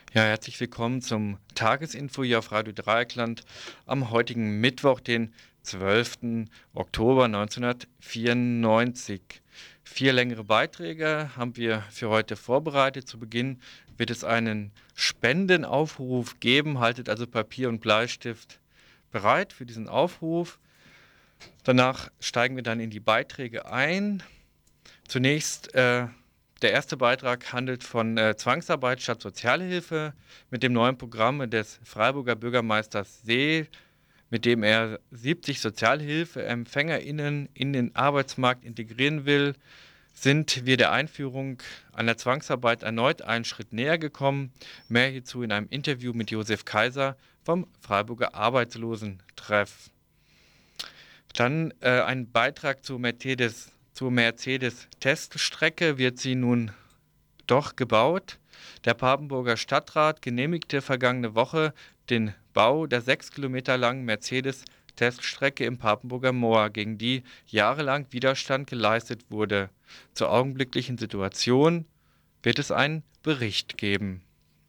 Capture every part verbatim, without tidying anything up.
Ja, herzlich willkommen zum Tagesinfo hier auf Radio Dreieckland am heutigen Mittwoch, den zwölften Oktober neunzehnhundertvierundneunzig. Vier längere Beiträge haben wir für heute vorbereitet. Zu Beginn wird es einen Spendenaufruf geben. Haltet also Papier und Bleistift bereit für diesen Aufruf. Danach steigen wir dann in die Beiträge ein. Zunächst äh, der erste Beitrag handelt von äh, Zwangsarbeit statt Sozialhilfe mit dem neuen Programm des Freiburger Bürgermeisters See, mit dem er siebzig SozialhilfeempfängerInnen in den Arbeitsmarkt integrieren will, sind wir der Einführung einer Zwangsarbeit erneut einen Schritt näher gekommen. Mehr hierzu in einem Interview mit Josef Kaiser vom Freiburger Arbeitslosentreff. Dann äh, ein Beitrag zu Mercedes, zur Mercedes-Teststrecke. Wird sie nun doch gebaut? Der Papenburger Stadtrat genehmigte vergangene Woche den Bau der sechs Kilometer langen Mercedes-Teststrecke im Papenburger Moor, gegen die jahrelang Widerstand geleistet wurde. Zur augenblicklichen Situation wird es einen Bericht geben.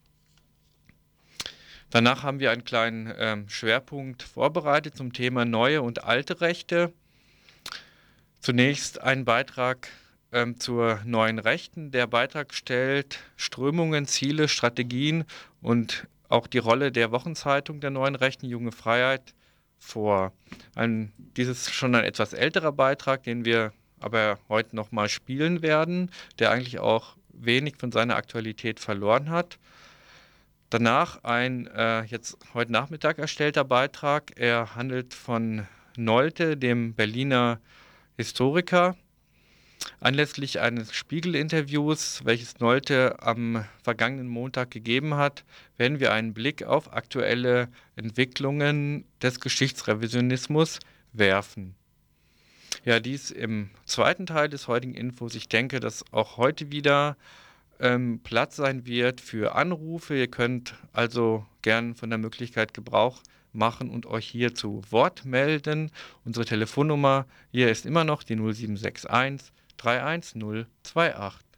Danach haben wir einen kleinen ähm, Schwerpunkt vorbereitet zum Thema neue und alte Rechte. Zunächst ein Beitrag ähm, zur neuen Rechten. Der Beitrag stellt Strömungen, Ziele, Strategien und auch die Rolle der Wochenzeitung der neuen Rechten Junge Freiheit vor. Ein, dieses ist schon ein etwas älterer Beitrag, den wir aber heute nochmal spielen werden, der eigentlich auch wenig von seiner Aktualität verloren hat. Danach ein äh, jetzt heute Nachmittag erstellter Beitrag. Er handelt von Nolte, dem Berliner Historiker. Anlässlich eines Spiegel-Interviews, welches Nolte am vergangenen Montag gegeben hat, werden wir einen Blick auf aktuelle Entwicklungen des Geschichtsrevisionismus werfen. Ja, dies im zweiten Teil des heutigen Infos. Ich denke, dass auch heute wieder ähm, Platz sein wird für Anrufe. Ihr könnt also gern von der Möglichkeit Gebrauch machen und euch hier zu Wort melden. Unsere Telefonnummer hier ist immer noch die null sieben sechs eins drei eins null zwei acht.